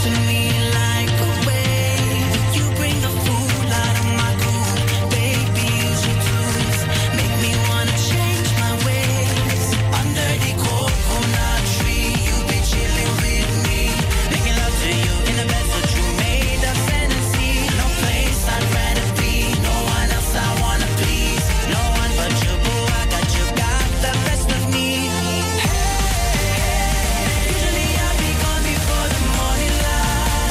Usually I be gone before the morning light.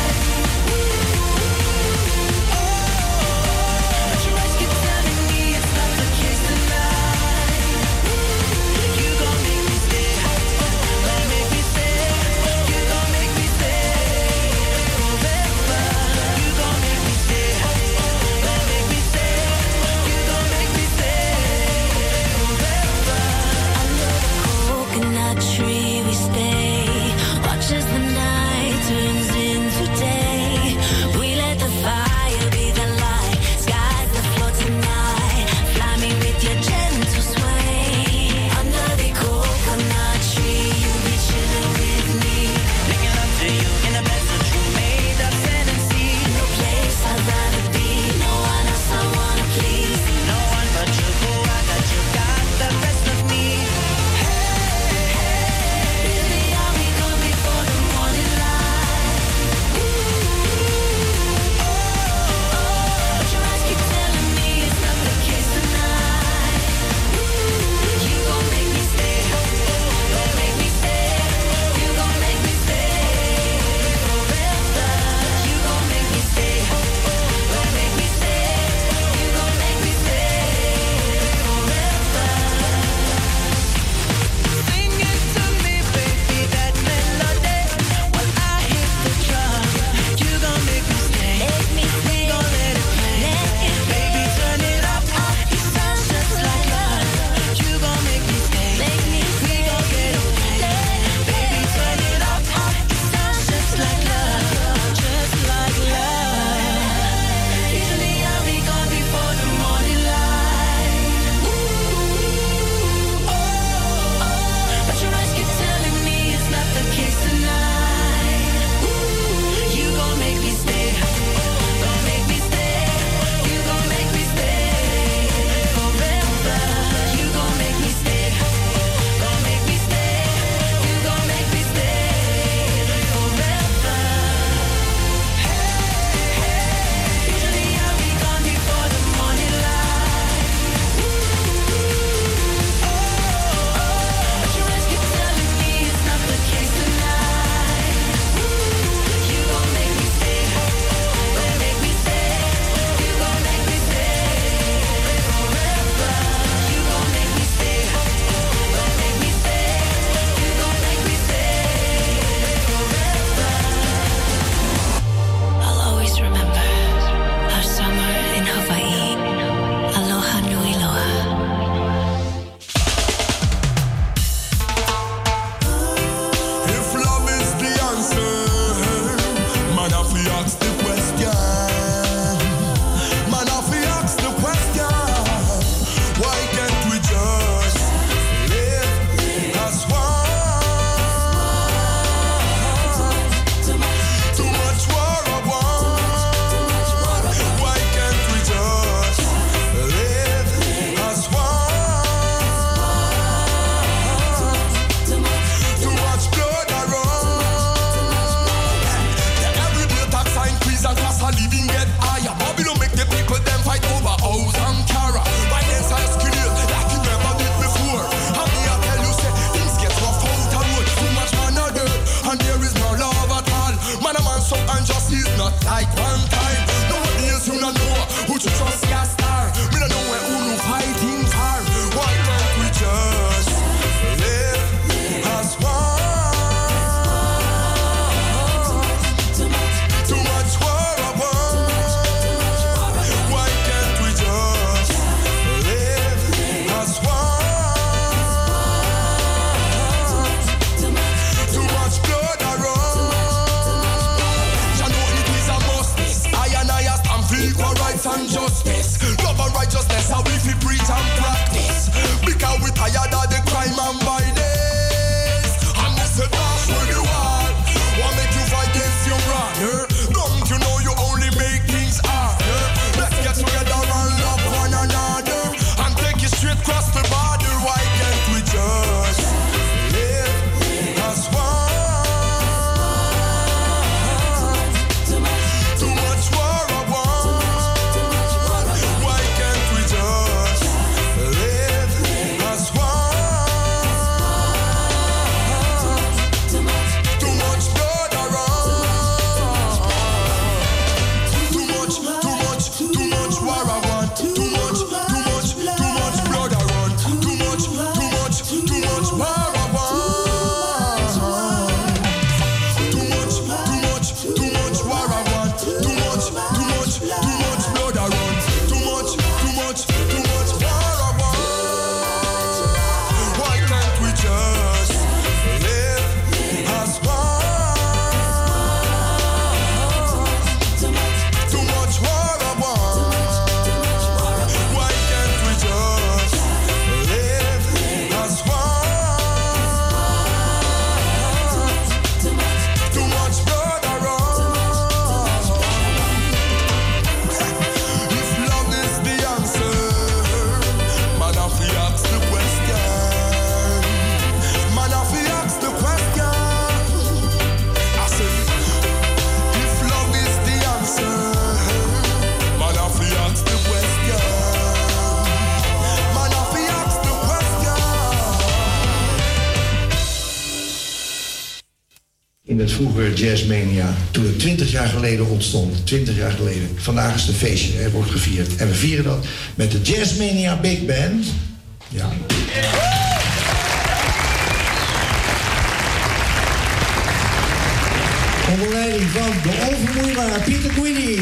vroeger Jazzmania. Toen het 20 jaar geleden ontstond. 20 jaar geleden. Vandaag is het een feestje, er wordt gevierd. En we vieren dat met de Jazzmania Big Band. Ja. Onder leiding van de onvermoeibare Peter Guidi.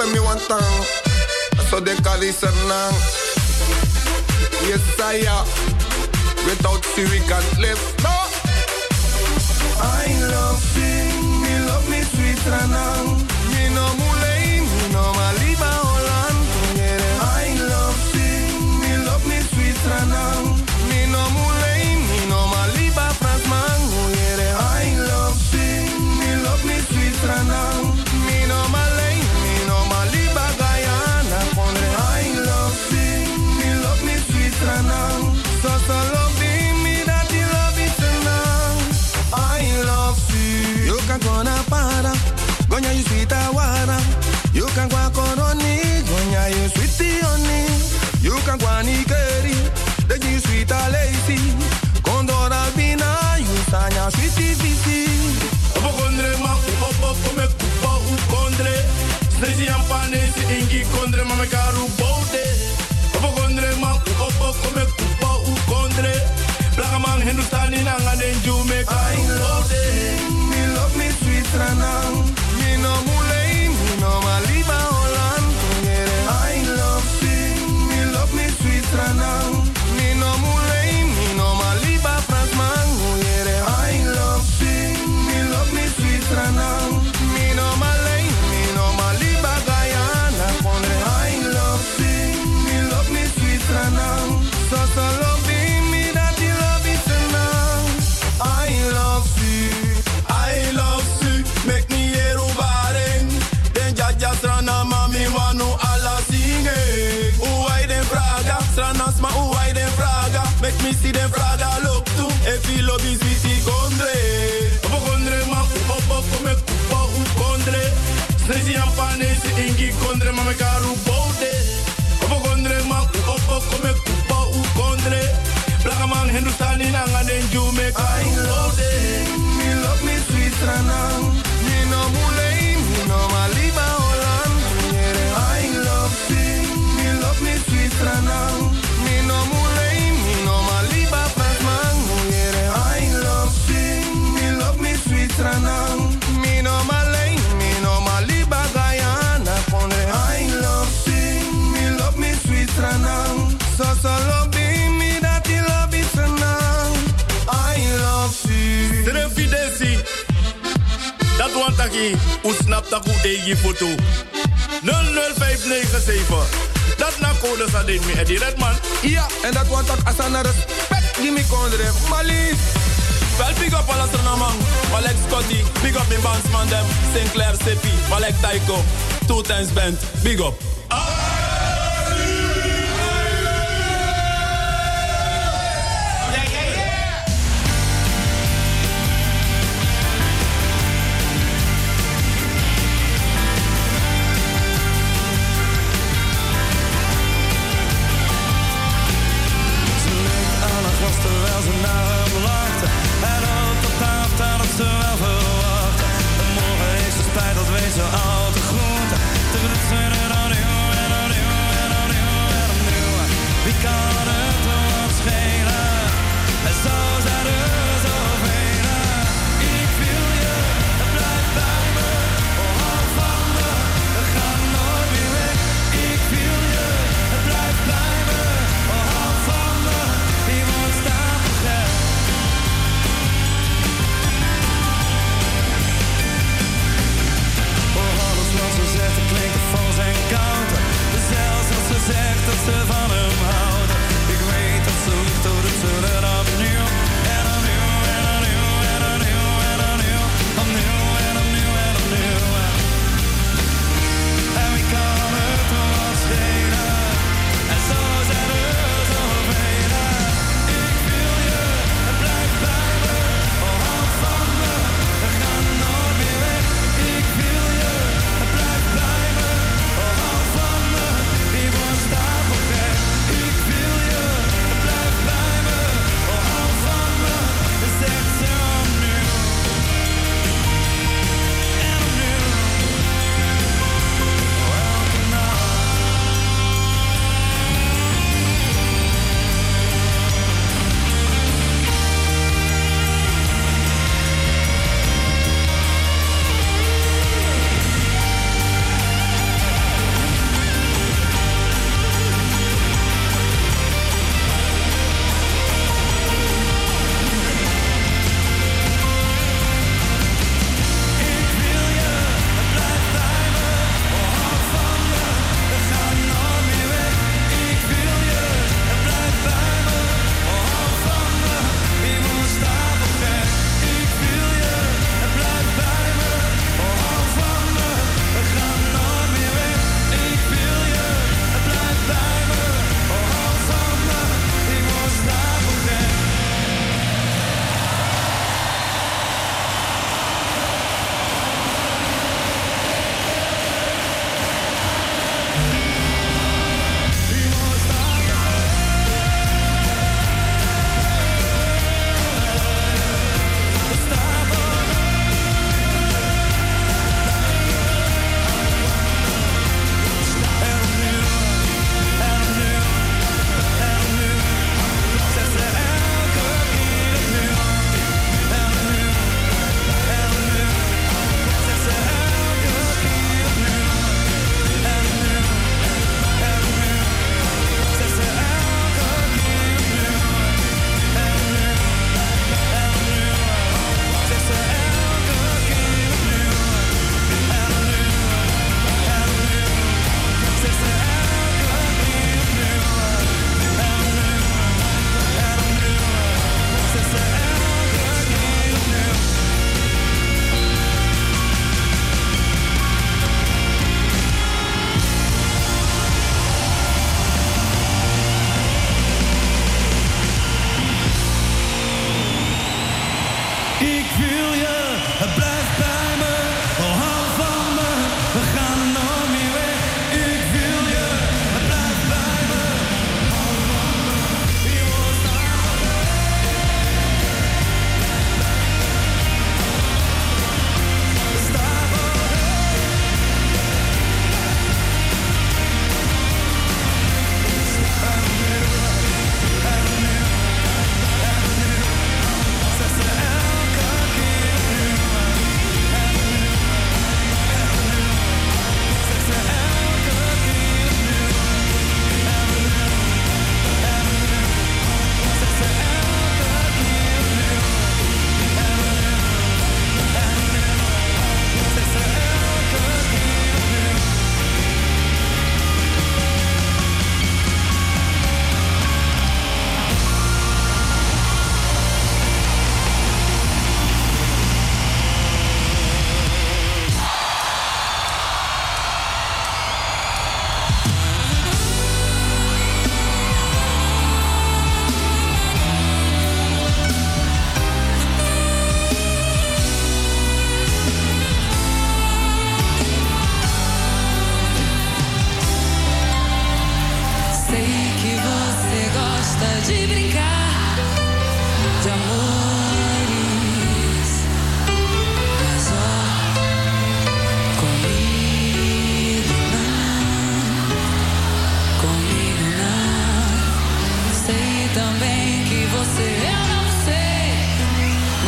me want tang. So they call it Sernang. Yes, I am. Without you, we can't live. No. I love sing, me love me sweet ranang. Me no mulei, me no maliba Holland. I love sing, me love me sweet ranang. Me no mulei, me no maliba Fransman. I love sing, me love me sweet ranang. Me no malay, me no maliba Guyana. I love sing, me love me sweet ranang. So love me that you love it tonight. I love you. You can go na para, gonya you sweet awara. You can go koroni, gonya you sweet honey. You can go ni keri, then you sweet a lazy. Condora bina, you sanya sweetie visi. Opo kondre ma, opo kome kupa u kondre. Snezi ampane si ingi kondre ma me karu bode. Opo kondre ma, opo kome kupa u kondre. Blakamang Hindustani nanga denju me karu bode. Me love me sweet ranang. Me no mulei, me no maliba Holland. I love sing, me love me sweet ranang. Me no mulei, me no maliba Fransman. I love sing, me love me sweet ranang. Me no malay, me no maliba Guyana. I love sing, me love me sweet ranang. So love me that you love it tonight. I love you, make me hear ubaring. Den jaja strana mami wanu ala singe. Uwai den fraga, strana sma uwai den fraga. Make me see den fraga look too. If you love is sweetie kondre. Opo kondre ma opo kome kupa u kondre. Snezi ampane si ingi kondre ma me karu bode. Opo kondre ma opo kome kupa u kondre. Blakamang Hindustani nanga denju me karu bode. Me love me sweet ranang. Me no mulei, me no maliba Holland. I love sing, me love me sweet ranang. Me no mulei, me no maliba Fransman. I love sing, me love me sweet ranang. Me no malay, me no maliba Guyana. I love sing, me love me sweet ranang. So love me that you love it tonight. I love you. Trefidesi. Dat want aki, u snapt aku egi foto. 00597. Dat na code sa dit me Eddie Redman. Ja, en dat want ak asana respect die me kondre. Mali. Wel big up all astronaman. Malek Scotty, big up in bandsman dem. Sinclair Seppi, Malek Taiko. 2 times band, big up. Terwijl ze naar hem lachten. En ook op de afstand dat ze wel verwachten. En morgen is de spijt, dat weet ze al te goed. Terwijl ze er dan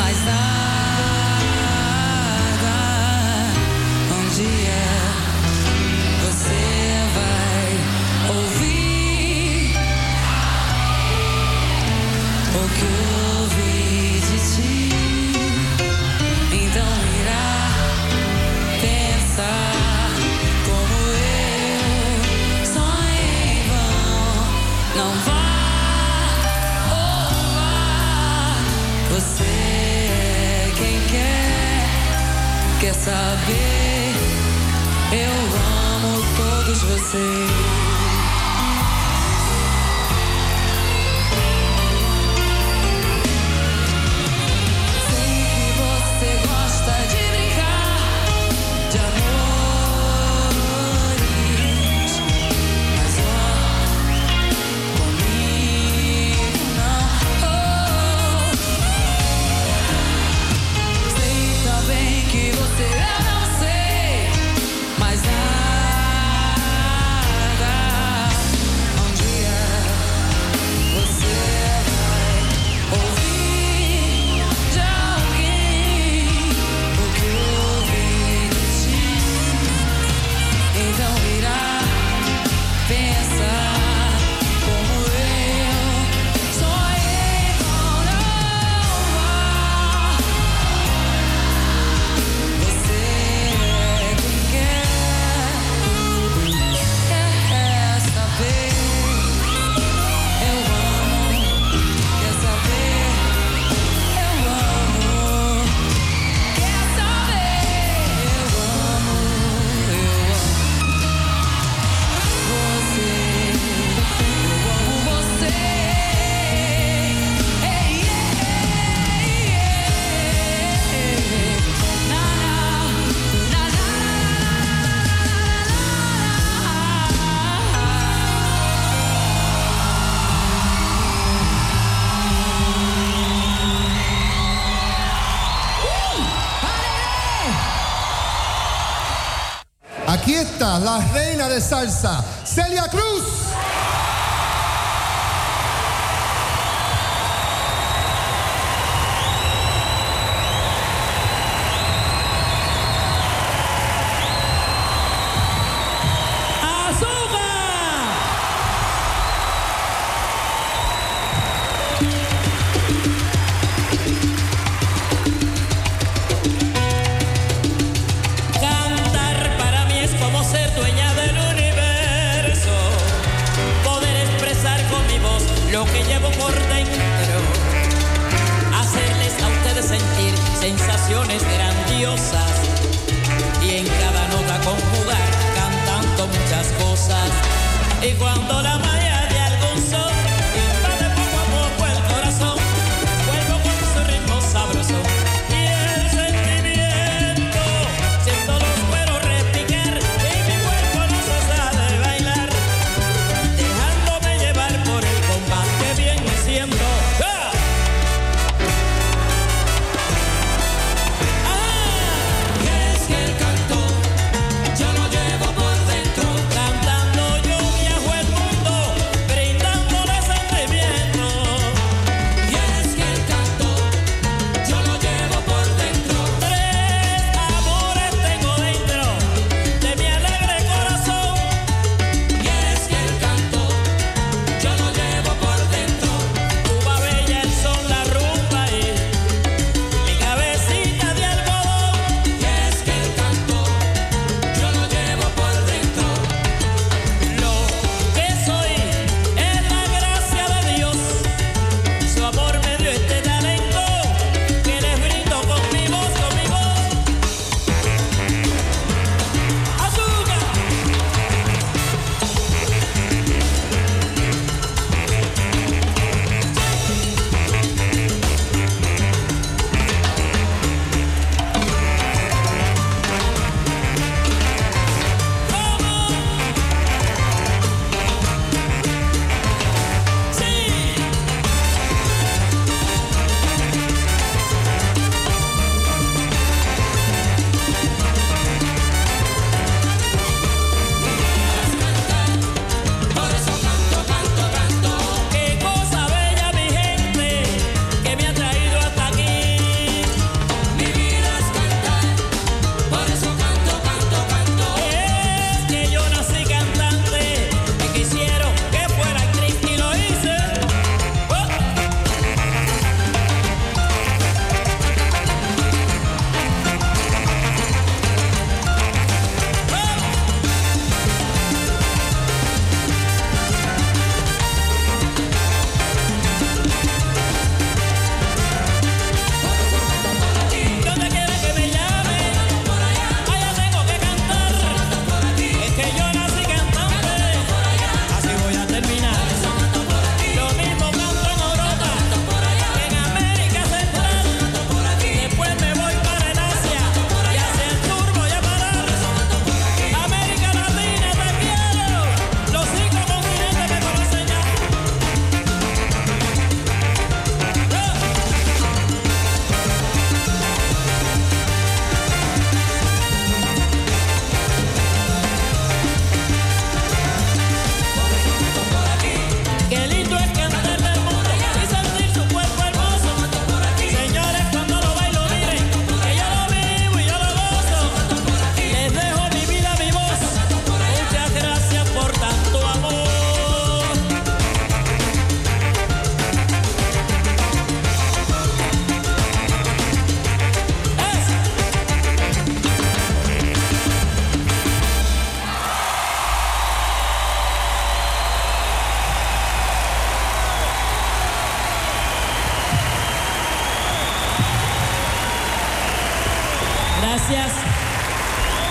mais nada. Um dia você vai ouvir o que eu ouvi de ti. Então irá pensar como eu sonhei em vão. Não vá ou vá, você é quem quer saber. Eu amo todos vocês. Aquí está la reina de salsa, Celia Cruz. Lo que llevo por dentro, hacerles a ustedes sentir sensaciones grandiosas y en cada nota conjugar cantando muchas cosas. Y cuando la malla de algún son invade poco a poco el corazón, vuelvo con su ritmo sabroso y el sentimiento, siento los cueros repicar y mi cuerpo no cesa de bailar, dejándome llevar por el que bien me siento. Es que el canto yo lo llevo por dentro. Cantando yo viajo el mundo.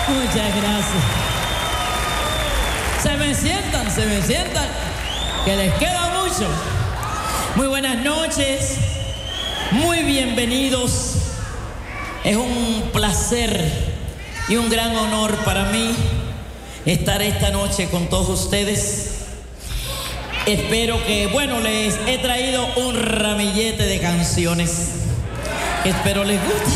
Muchas gracias. Se me sientan, que les queda mucho. Muy buenas noches, muy bienvenidos. Es un placer y un gran honor para mí estar esta noche con todos ustedes. Espero que, les he traído un ramillete de canciones que espero les guste.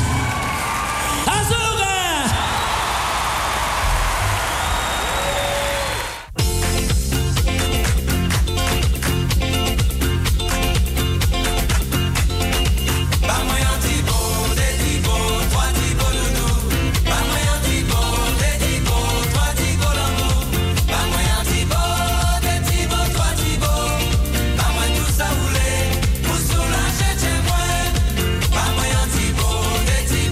Tibo,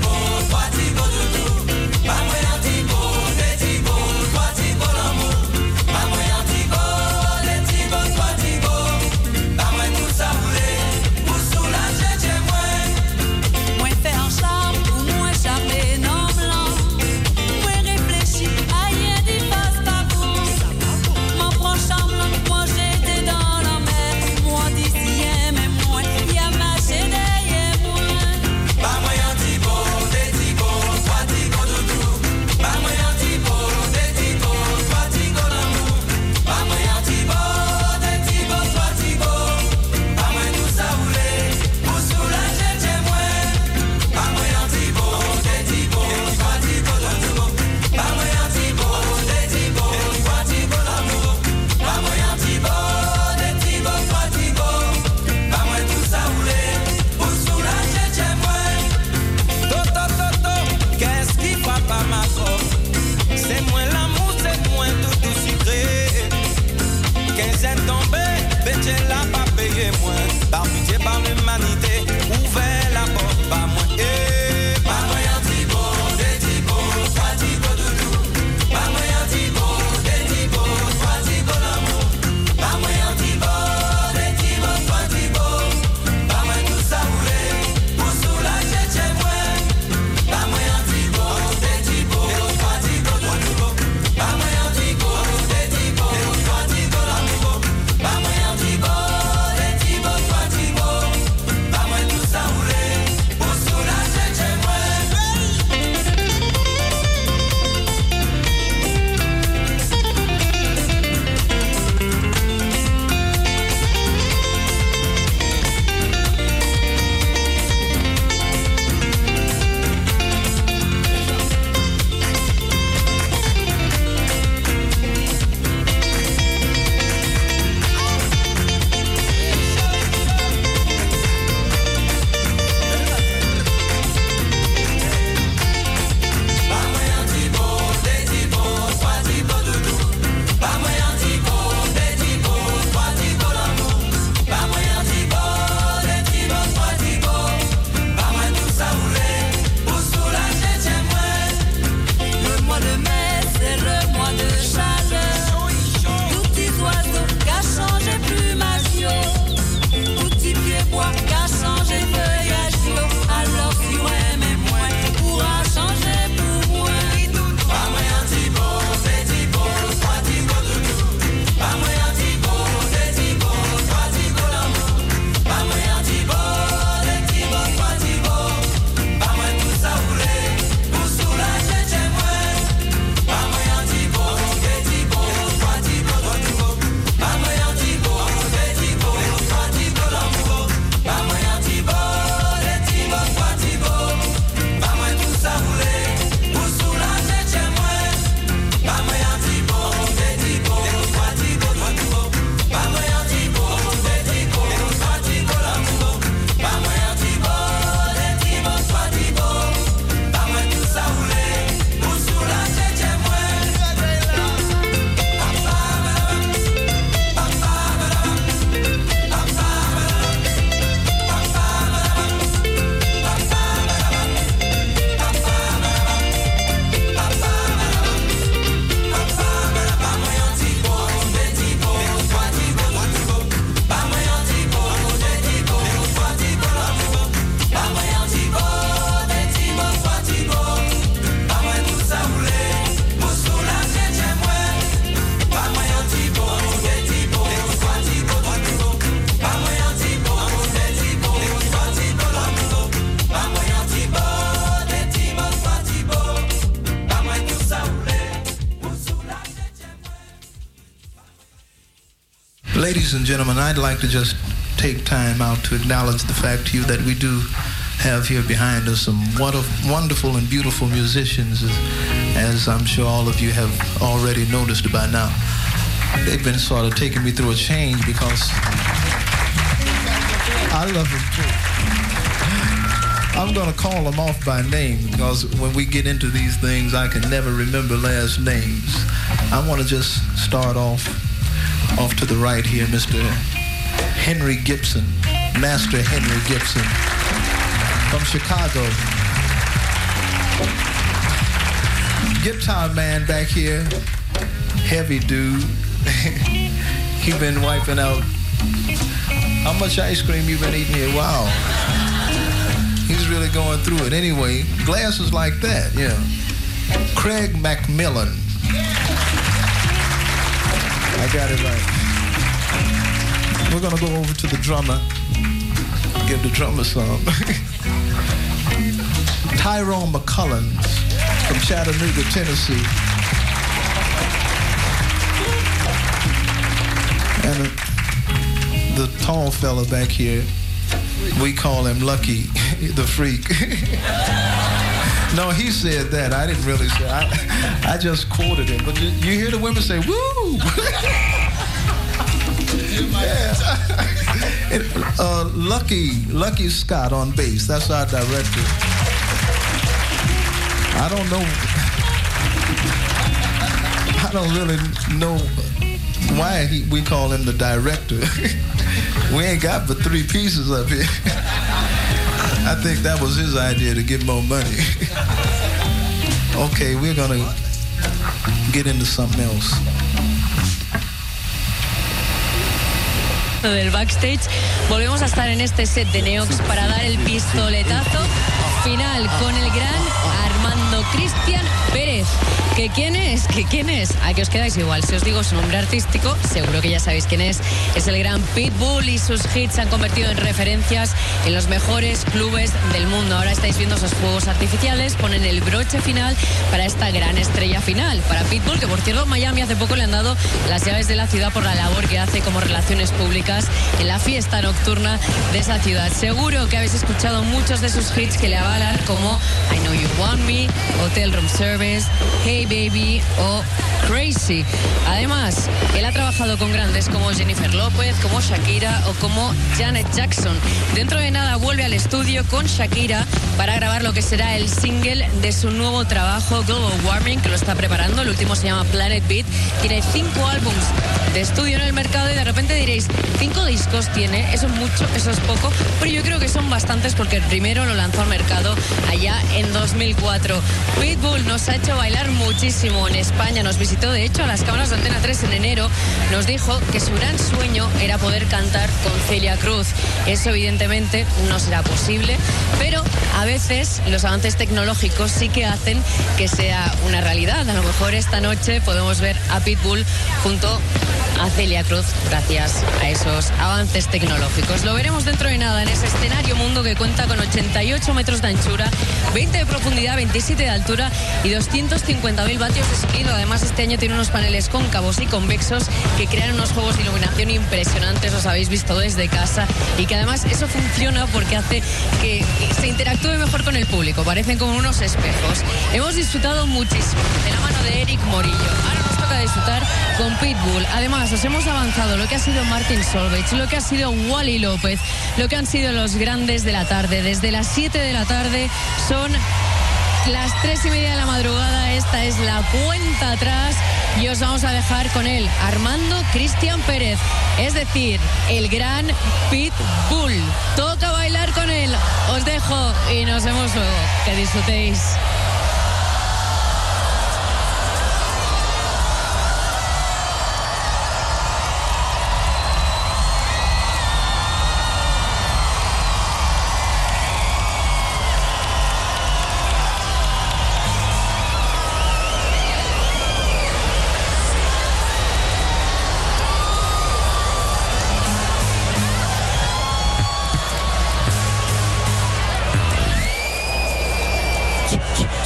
Ladies and gentlemen, I'd like to just take time out to acknowledge the fact to you that we do have here behind us some wonderful and beautiful musicians, as I'm sure all of you have already noticed by now. They've been sort of taking me through a change because I love them too. I'm going to call them off by name because when we get into these things, I can never remember last names. I want to just start off to the right here, Mr. Henry Gibson, Master Henry Gibson from Chicago. Guitar man back here, heavy dude. He been wiping out. How much ice cream you been eating here? Wow. He's really going through it. Anyway, glasses like that, yeah. Craig McMillan. I got it right. We're gonna go over to the drummer. Give the drummer some. Tyrone McCullens from Chattanooga, Tennessee. And the tall fella back here, we call him Lucky, the Freak. No, he said that. I didn't really say. I just quoted him. But you hear the women say, woo! Lucky Scott on bass. That's our director. I don't really know why we call him the director. We ain't got but 3 pieces up here. I think that was his idea to get more money. Okay, we're gonna get into something else. Del backstage, volvemos a estar en este set de Neox para dar el pistoletazo final con el gran Armando Cristian Pérez. ¿Que quién es? ¿Que quién es? ¿A qué os quedáis igual? Si os digo su nombre artístico, seguro que ya sabéis quién es. Es el gran Pitbull y sus hits se han convertido en referencias en los mejores clubes del mundo. Ahora estáis viendo esos fuegos artificiales, ponen el broche final para esta gran estrella final. Para Pitbull, que por cierto en Miami hace poco le han dado las llaves de la ciudad por la labor que hace como relaciones públicas en la fiesta nocturna de esa ciudad. Seguro que habéis escuchado muchos de sus hits que le avalan, como I Know You Want Me, Hotel Room Service, Hey Baby o Crazy. Además, él ha trabajado con grandes como Jennifer López, como Shakira o como Janet Jackson. Dentro de nada vuelve al estudio con Shakira para grabar lo que será el single de su nuevo trabajo Global Warming, que lo está preparando. El último se llama Planet Beat. Tiene 5 álbums de estudio en el mercado y de repente diréis, 5 discos tiene, eso es mucho, eso es poco, pero yo creo que son bastantes porque el primero lo lanzó al mercado allá en 2004. Pitbull nos ha hecho bailar muchísimo en España, nos visitó de hecho a las cámaras de Antena 3 en enero, nos dijo que su gran sueño era poder cantar con Celia Cruz. Eso evidentemente no será posible, pero a veces los avances tecnológicos sí que hacen que sea una realidad. A lo mejor esta noche podemos ver a Pitbull junto a Celia Cruz gracias a esos avances tecnológicos. Lo veremos dentro de nada en ese escenario mundo que cuenta con 88 metros de anchura, 20 de profundidad, 27 de altura y 250.000 vatios de sonido. Además, este año tiene unos paneles cóncavos y convexos que crean unos juegos de iluminación impresionantes, los habéis visto desde casa, y que además eso funciona porque hace que se interactúe mejor con el público, parecen como unos espejos. Hemos disfrutado muchísimo de la mano de Eric Morillo. Ahora nos toca disfrutar con Pitbull. Además, os hemos avanzado lo que ha sido Martin Solveig, lo que ha sido Wally López, lo que han sido los grandes de la tarde. Desde las 7 de la tarde son las 3:30 de la madrugada. Esta es la cuenta atrás y os vamos a dejar con él, Armando Cristian Pérez, es decir, el gran Pitbull. Toca bailar con él. Os dejo y nos vemos luego. Que disfrutéis. Ch-ch.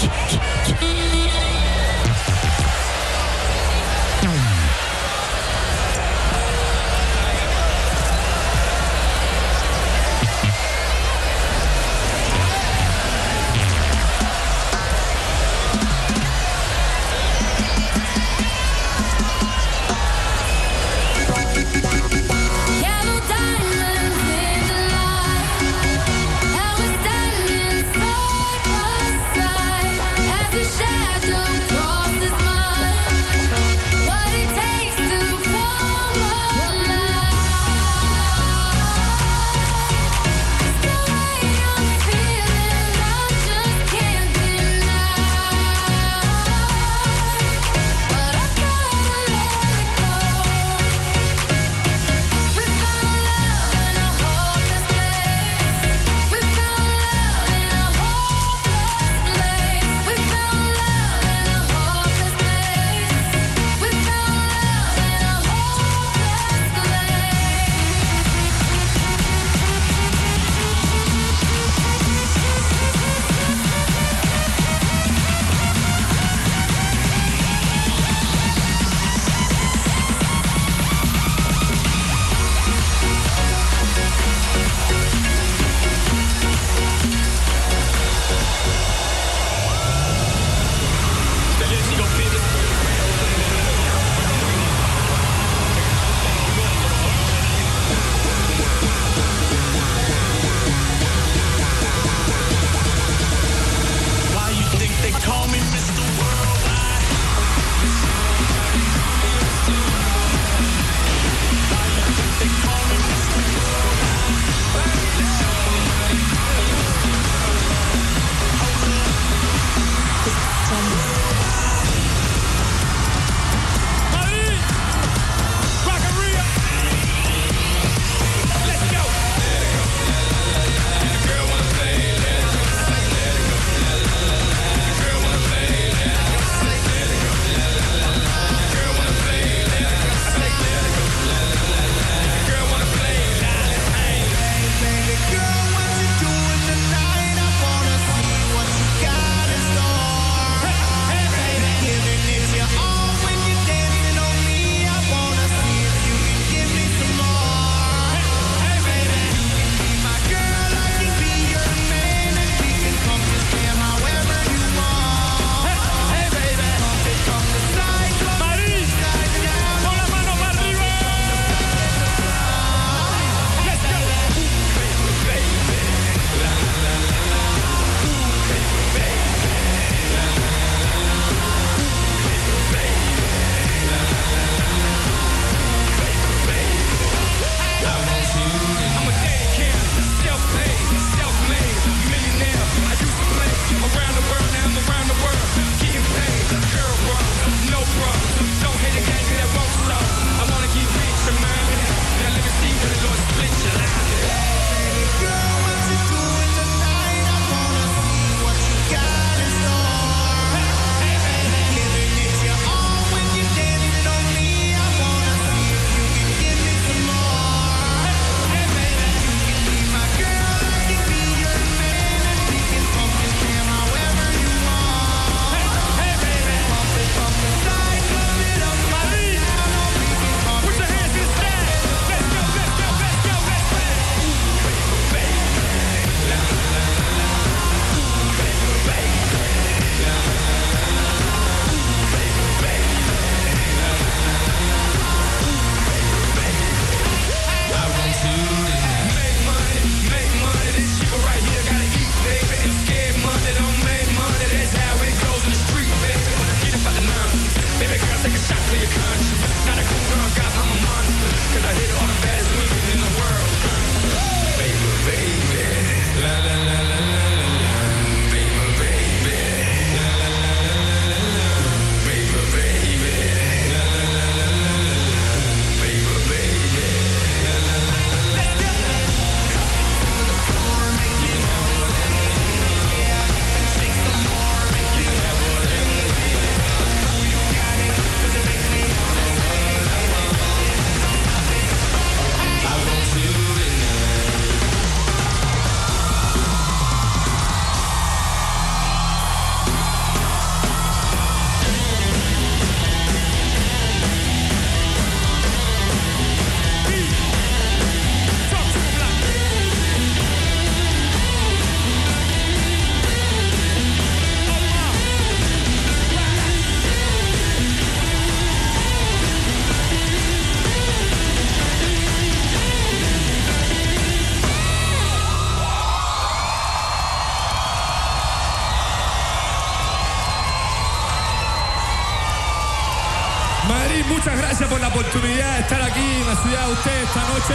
Madrid, muchas gracias por la oportunidad de estar aquí en la ciudad de ustedes esta noche.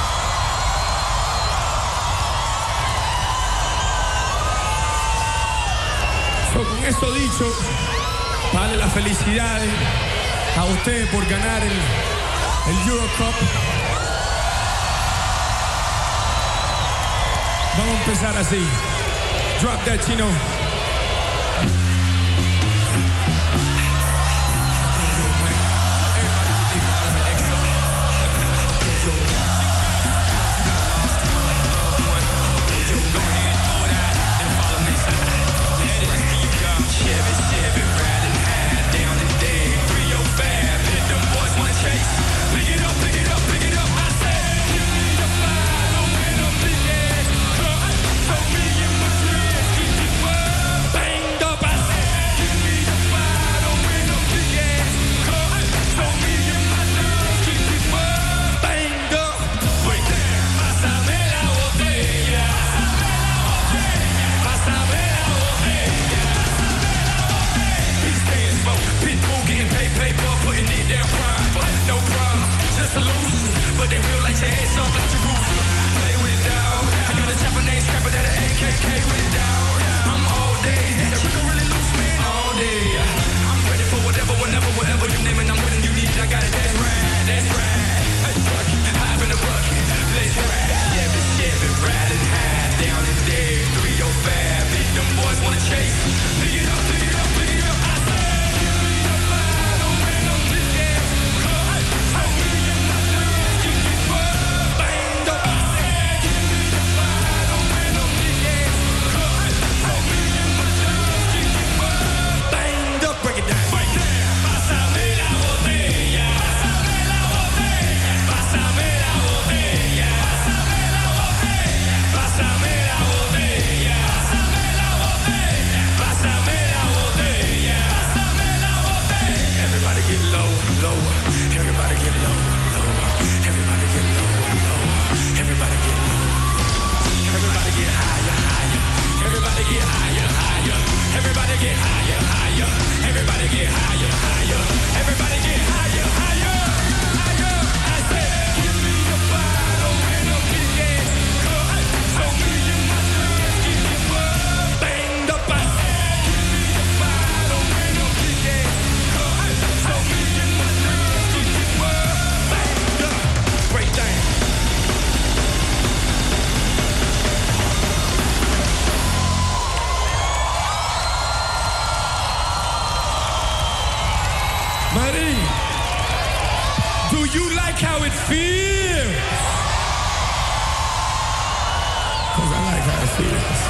Con eso dicho, vale las felicidades a ustedes por ganar el Eurocup. Vamos a empezar así. Drop that, Chino.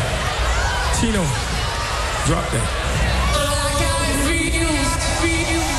Chino, drop that. I like how it feels.